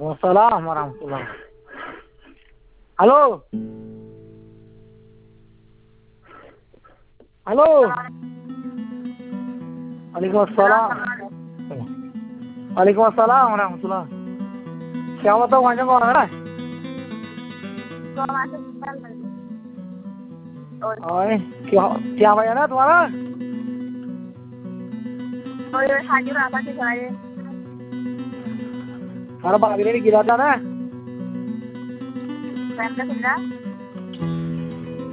Waalaikumsalam warahmatullah. Halo. Halo. Waalaikumsalam. Waalaikumsalam warahmatullah. Siapa tahu macam mana? और क्या भैया ना तुम्हारा? हमारा बागरे ने गिरा था ना?